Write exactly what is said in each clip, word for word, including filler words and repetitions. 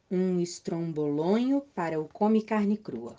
Um estrombolonho para o come carne crua.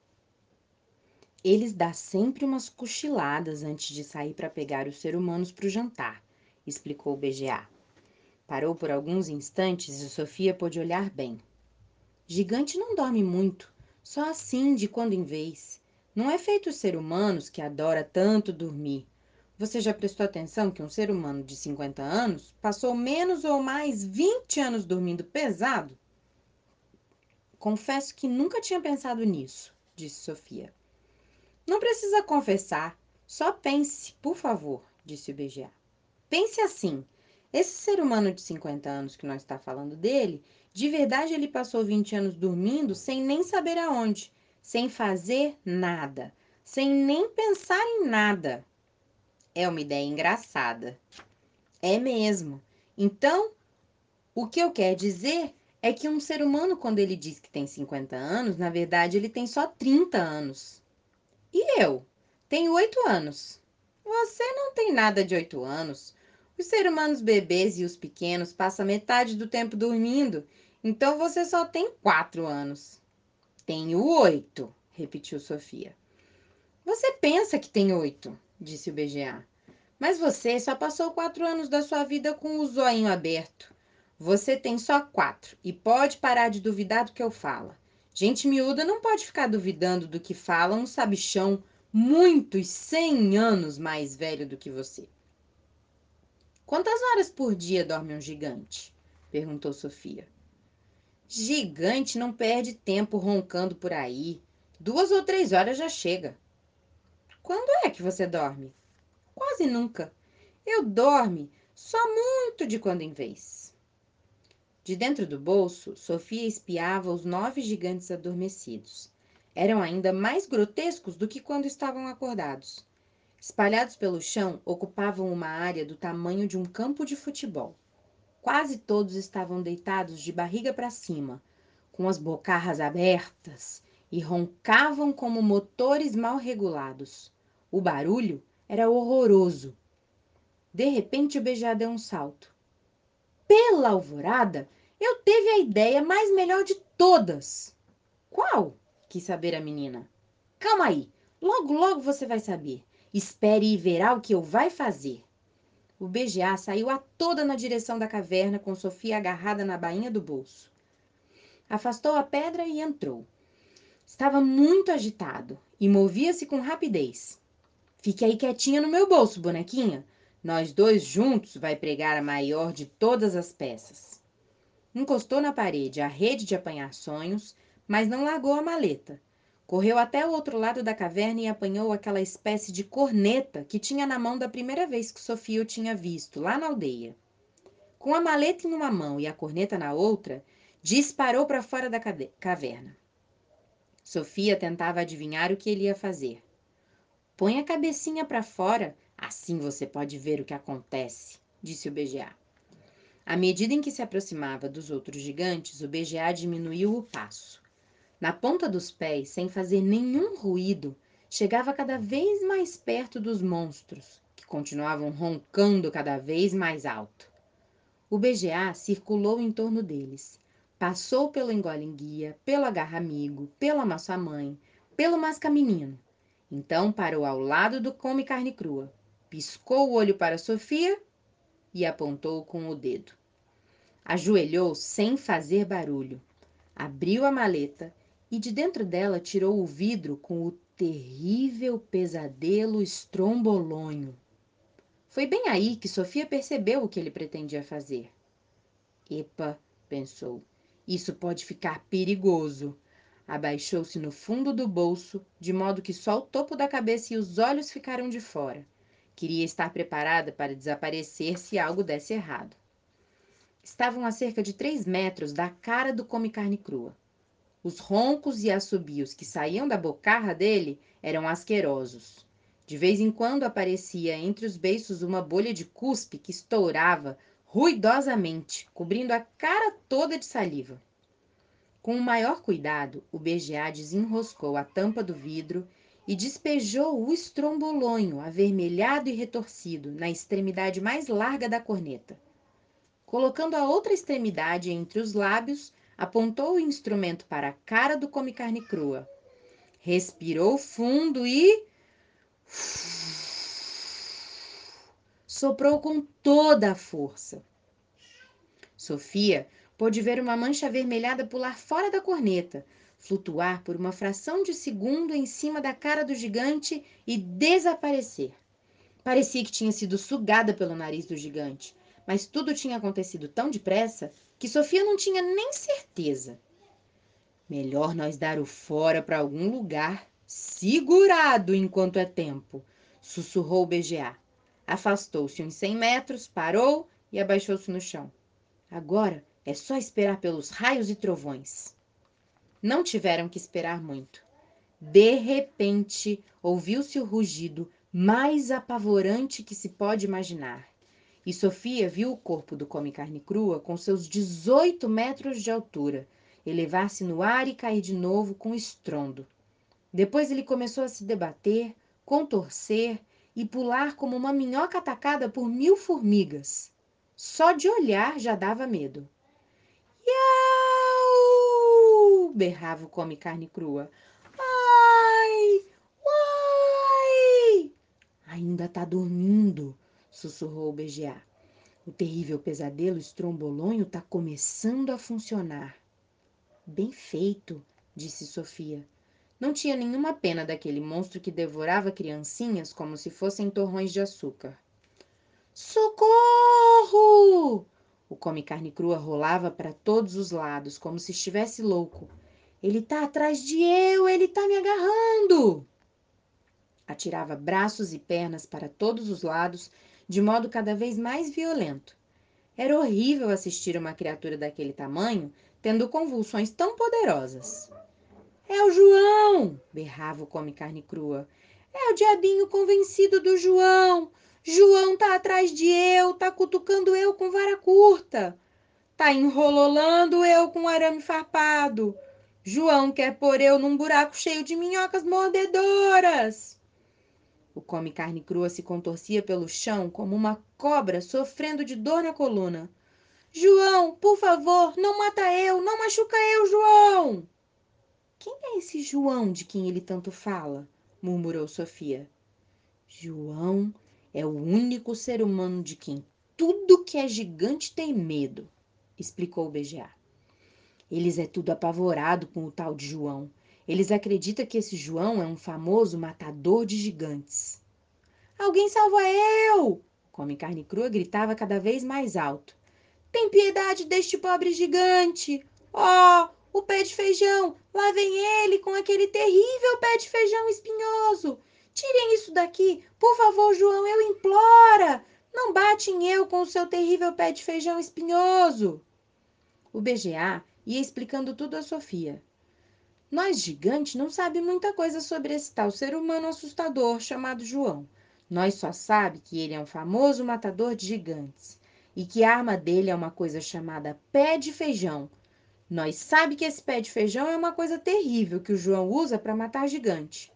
Eles dão sempre umas cochiladas antes de sair para pegar os seres humanos para o jantar, explicou o B G A. Parou por alguns instantes e Sofia pôde olhar bem. Gigante não dorme muito, só assim, de quando em vez. Não é feito os seres humanos que adora tanto dormir. Você já prestou atenção que um ser humano de cinquenta anos passou menos ou mais vinte anos dormindo pesado? Confesso que nunca tinha pensado nisso, disse Sofia. Não precisa confessar, só pense, por favor, disse o B G A. Pense assim, esse ser humano de cinquenta anos que nós está falando dele, de verdade ele passou vinte anos dormindo sem nem saber aonde, sem fazer nada, sem nem pensar em nada. É uma ideia engraçada. É mesmo. Então, o que eu quero dizer é que um ser humano, quando ele diz que tem cinquenta anos, na verdade ele tem só trinta anos. E eu? Tenho oito anos. Você não tem nada de oito anos. Os seres humanos bebês e os pequenos passam metade do tempo dormindo, então você só tem quatro anos. Tenho oito, repetiu Sofia. Você pensa que tem oito, disse o B G A. Mas você só passou quatro anos da sua vida com o zoinho aberto. Você tem só quatro e pode parar de duvidar do que eu falo. Gente miúda não pode ficar duvidando do que fala um sabichão muitos cem anos mais velho do que você. Quantas horas por dia dorme um gigante? Perguntou Sofia. Gigante não perde tempo roncando por aí. Duas ou três horas já chega. Quando é que você dorme? Quase nunca. Eu dorme só muito de quando em vez. De dentro do bolso, Sofia espiava os nove gigantes adormecidos. Eram ainda mais grotescos do que quando estavam acordados. Espalhados pelo chão, ocupavam uma área do tamanho de um campo de futebol. Quase todos estavam deitados de barriga para cima, com as bocarras abertas, e roncavam como motores mal regulados. O barulho era horroroso. De repente, o B G A deu um salto. Pela alvorada, eu teve a ideia mais melhor de todas. Qual? Quis saber a menina. Calma aí, logo, logo você vai saber. Espere e verá o que eu vai fazer. O B G A saiu a toda na direção da caverna com Sofia agarrada na bainha do bolso. Afastou a pedra e entrou. Estava muito agitado e movia-se com rapidez. Fique aí quietinha no meu bolso, bonequinha. Nós dois juntos vai pregar a maior de todas as peças. Encostou na parede a rede de apanhar sonhos, mas não largou a maleta. Correu até o outro lado da caverna e apanhou aquela espécie de corneta que tinha na mão da primeira vez que Sofia o tinha visto, lá na aldeia. Com a maleta em uma mão e a corneta na outra, disparou para fora da caverna. Sofia tentava adivinhar o que ele ia fazer. Põe a cabecinha para fora, assim você pode ver o que acontece, disse o B G A. À medida em que se aproximava dos outros gigantes, o B G A diminuiu o passo. Na ponta dos pés, sem fazer nenhum ruído, chegava cada vez mais perto dos monstros, que continuavam roncando cada vez mais alto. O B G A circulou em torno deles. Passou pelo engole-enguia, pelo agarra-amigo, pelo amasso-mãe, pelo masca-menino. Então parou ao lado do come carne crua, piscou o olho para Sofia e apontou com o dedo. Ajoelhou sem fazer barulho, abriu a maleta e de dentro dela tirou o vidro com o terrível pesadelo estrombolonho. Foi bem aí que Sofia percebeu o que ele pretendia fazer. Epa, pensou, isso pode ficar perigoso. Abaixou-se no fundo do bolso, de modo que só o topo da cabeça e os olhos ficaram de fora. Queria estar preparada para desaparecer se algo desse errado. Estavam a cerca de três metros da cara do come carne crua. Os roncos e assobios que saíam da bocarra dele eram asquerosos. De vez em quando aparecia entre os beiços uma bolha de cuspe que estourava ruidosamente, cobrindo a cara toda de saliva. Com o maior cuidado, o B G A desenroscou a tampa do vidro e despejou o estrombolonho, avermelhado e retorcido, na extremidade mais larga da corneta. Colocando a outra extremidade entre os lábios, apontou o instrumento para a cara do Come Carne Crua. Respirou fundo e soprou com toda a força. Sofia pôde ver uma mancha avermelhada pular fora da corneta, flutuar por uma fração de segundo em cima da cara do gigante e desaparecer. Parecia que tinha sido sugada pelo nariz do gigante, mas tudo tinha acontecido tão depressa que Sofia não tinha nem certeza. Melhor nós dar o fora para algum lugar segurado enquanto é tempo, sussurrou o B G A. Afastou-se uns cem metros, parou e abaixou-se no chão. Agora é só esperar pelos raios e trovões. Não tiveram que esperar muito. De repente, ouviu-se o rugido mais apavorante que se pode imaginar. E Sofia viu o corpo do Come Carne Crua com seus dezoito metros de altura elevar-se no ar e cair de novo com estrondo. Depois ele começou a se debater, contorcer e pular como uma minhoca atacada por mil formigas. Só de olhar já dava medo. Iau! Berrava o Come Carne Crua. Ai! Uai! Ainda tá dormindo, sussurrou o B G A. O terrível pesadelo estrombolonho tá começando a funcionar. Bem feito, disse Sofia. Não tinha nenhuma pena daquele monstro que devorava criancinhas como se fossem torrões de açúcar. Socorro! O Come Carne Crua rolava para todos os lados, como se estivesse louco. Ele tá atrás de eu, ele tá me agarrando! Atirava braços e pernas para todos os lados, de modo cada vez mais violento. Era horrível assistir uma criatura daquele tamanho tendo convulsões tão poderosas. É o João! Berrava o Come Carne Crua. É o diabinho convencido do João! João tá atrás de eu, tá cutucando eu com vara curta. Tá enrololando eu com arame farpado. João quer pôr eu num buraco cheio de minhocas mordedoras. O Come Carne Crua se contorcia pelo chão como uma cobra sofrendo de dor na coluna. João, por favor, não mata eu, não machuca eu, João! Quem é esse João de quem ele tanto fala? Murmurou Sofia. João é o único ser humano de quem tudo que é gigante tem medo, explicou o B G A. Eles é tudo apavorado com o tal de João. Eles acreditam que esse João é um famoso matador de gigantes. Alguém salva eu! Come Carne Crua gritava cada vez mais alto. Tem piedade deste pobre gigante! Oh, o pé de feijão! Lá vem ele com aquele terrível pé de feijão espinhoso! Tirem isso daqui! Por favor, João, eu imploro! Não bate em eu com o seu terrível pé de feijão espinhoso! O B G A ia explicando tudo a Sofia. Nós, gigantes, não sabe muita coisa sobre esse tal ser humano assustador chamado João. Nós só sabe que ele é um famoso matador de gigantes e que a arma dele é uma coisa chamada pé de feijão. Nós sabe que esse pé de feijão é uma coisa terrível que o João usa para matar gigante.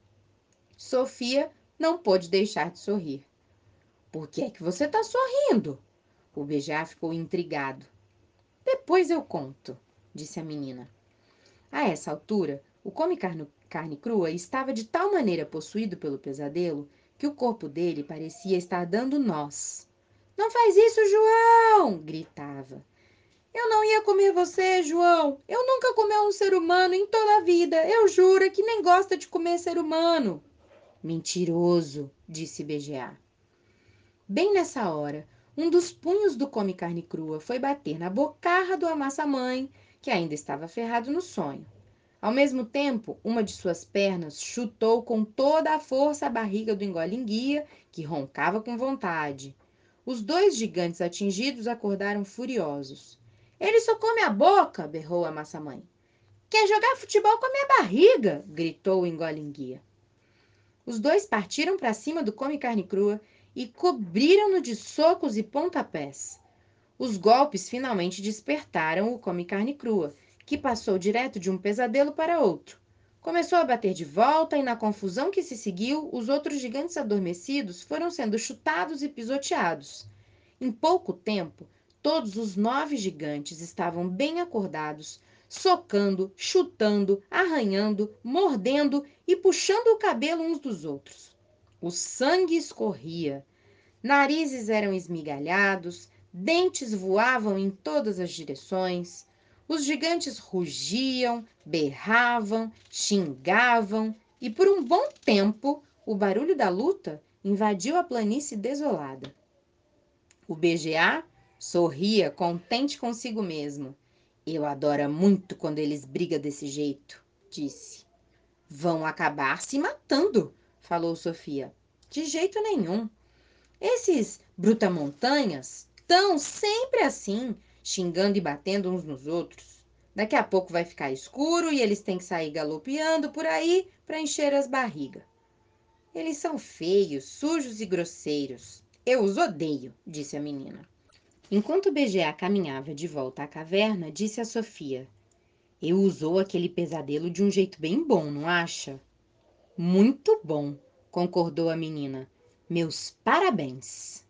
Sofia não pôde deixar de sorrir. Por que é que você está sorrindo? O B G A ficou intrigado. Depois eu conto, disse a menina. A essa altura, o Come Carne, Carne Crua estava de tal maneira possuído pelo pesadelo que o corpo dele parecia estar dando nós. Não faz isso, João! Gritava. Eu não ia comer você, João. Eu nunca comi um ser humano em toda a vida. Eu juro que nem gosta de comer ser humano. Mentiroso, disse B G A. Bem nessa hora, um dos punhos do Come Carne Crua foi bater na bocarra do Amassa-Mãe, que ainda estava ferrado no sonho. Ao mesmo tempo, uma de suas pernas chutou com toda a força a barriga do Engolinguia, que roncava com vontade. Os dois gigantes atingidos acordaram furiosos. Ele só come a boca, berrou a Massa-Mãe. Quer jogar futebol com a minha barriga, gritou o Engolinguia. Os dois partiram para cima do Come Carne Crua e cobriram-no de socos e pontapés. Os golpes finalmente despertaram o Come Carne Crua, que passou direto de um pesadelo para outro. Começou a bater de volta e, na confusão que se seguiu, os outros gigantes adormecidos foram sendo chutados e pisoteados. Em pouco tempo, Todos os nove gigantes estavam bem acordados, socando, chutando, arranhando, mordendo e puxando o cabelo uns dos outros. O sangue escorria, narizes eram esmigalhados, dentes voavam em todas as direções. Os gigantes rugiam, berravam, xingavam, e por um bom tempo o barulho da luta invadiu a planície desolada. O B G A sorria, contente consigo mesmo. Eu adoro muito quando eles brigam desse jeito, disse. Vão acabar se matando, falou Sofia. De jeito nenhum. Esses brutamontanhas estão sempre assim, xingando e batendo uns nos outros. Daqui a pouco vai ficar escuro e eles têm que sair galopeando por aí para encher as barrigas. Eles são feios, sujos e grosseiros. Eu os odeio, disse a menina. Enquanto o B G A caminhava de volta à caverna, disse a Sofia: Eu usou aquele pesadelo de um jeito bem bom, não acha? Muito bom, concordou a menina. Meus parabéns.